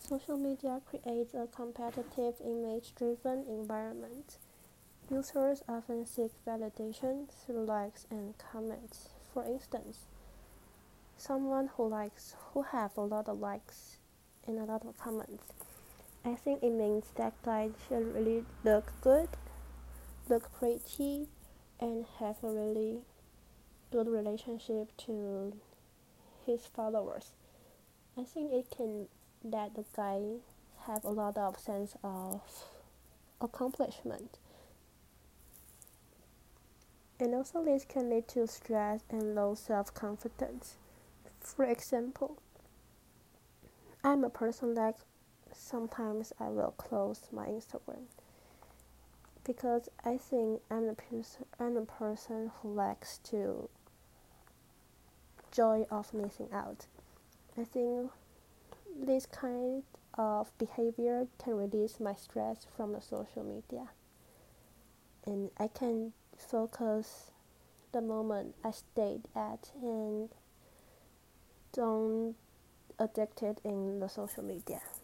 Social media creates a competitive, image-driven environment. Users often seek validation through likes and comments. For instance, someone who have a lot of likes and a lot of comments, I think it means that guy should really look good, look pretty, and have a really good relationship to his followers. I think it can that the guy have a lot of sense of accomplishment. And also this can lead to stress and low self-confidence. For example, I'm a person that sometimes I will close my Instagram because I think I'm a person who likes to joy of missing out. I think this kind of behavior can reduce my stress from the social media, and I can focus the moment I stayed at and don't addicted in the social media.